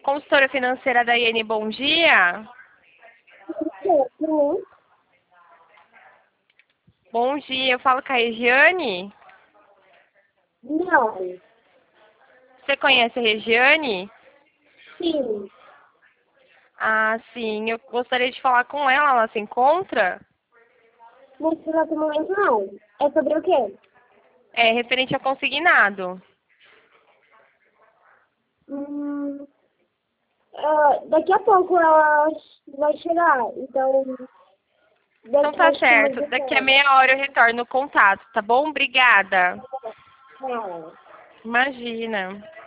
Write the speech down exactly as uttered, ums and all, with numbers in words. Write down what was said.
consultora financeira da Iene, bom dia. Sim. Bom dia, eu falo com a Regiane. Não. Você conhece a Regiane? Sim. Ah, sim, eu gostaria de falar com ela, ela se encontra? Nesse exato momento, não. É sobre o quê? É referente ao consignado. Hum, ah, daqui a pouco ela vai chegar, então Então daqui tá acho que umas certo, dez daqui a horas. meia hora eu retorno o contato, tá bom? Obrigada. Não. Imagina.